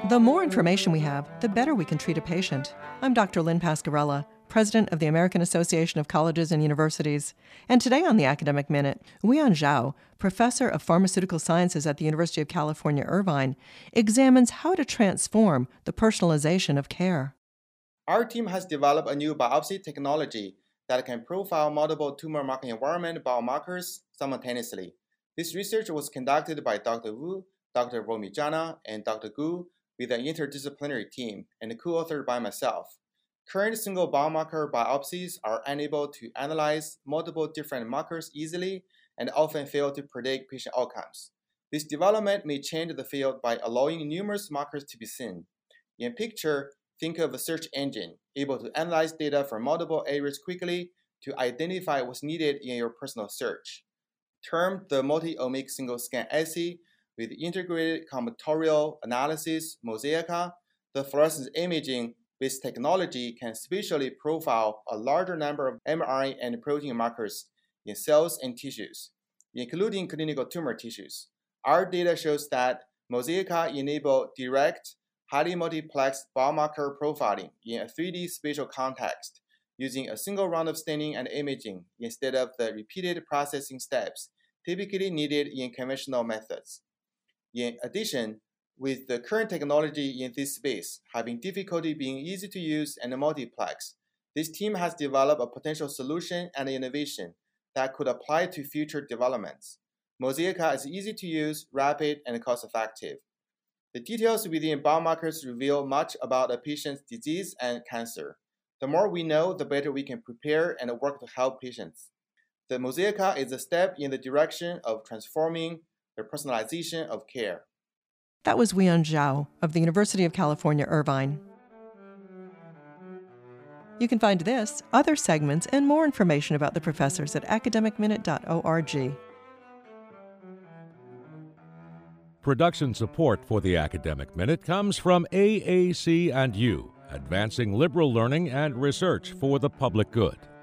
The more information we have, the better we can treat a patient. I'm Dr. Lynn Pasquarella, President of the American Association of Colleges and Universities. And today on the Academic Minute, Weiyuan Zhao, Professor of Pharmaceutical Sciences at the University of California, Irvine, examines how to transform the personalization of care. Our team has developed a new biopsy technology that can profile multiple tumor microenvironment biomarkers simultaneously. This research was conducted by Dr. Wu, Dr. Romijana, and Dr. Gu with an interdisciplinary team and co-authored by myself. Current single biomarker biopsies are unable to analyze multiple different markers easily and often fail to predict patient outcomes. This development may change the field by allowing numerous markers to be seen. In picture, think of a search engine able to analyze data from multiple areas quickly to identify what's needed in your personal search. Termed the multi-omic single-scan assay with integrated combinatorial analysis, Mosaica, the fluorescence imaging-based technology can spatially profile a larger number of mRNA and protein markers in cells and tissues, including clinical tumor tissues. Our data shows that Mosaica enables direct, highly multiplexed biomarker profiling in a 3D spatial context using a single round of staining and imaging instead of the repeated processing steps typically needed in conventional methods. In addition, with the current technology in this space having difficulty being easy to use and multiplex, this team has developed a potential solution and innovation that could apply to future developments. Mosaica is easy to use, rapid, and cost-effective. The details within biomarkers reveal much about a patient's disease and cancer. The more we know, the better we can prepare and work to help patients. The Mosaica is a step in the direction of transforming the personalization of care. That was Weiyuan Zhao of the University of California, Irvine. You can find this, other segments, and more information about the professors at academicminute.org. Production support for the Academic Minute comes from AAC&U, advancing liberal learning and research for the public good.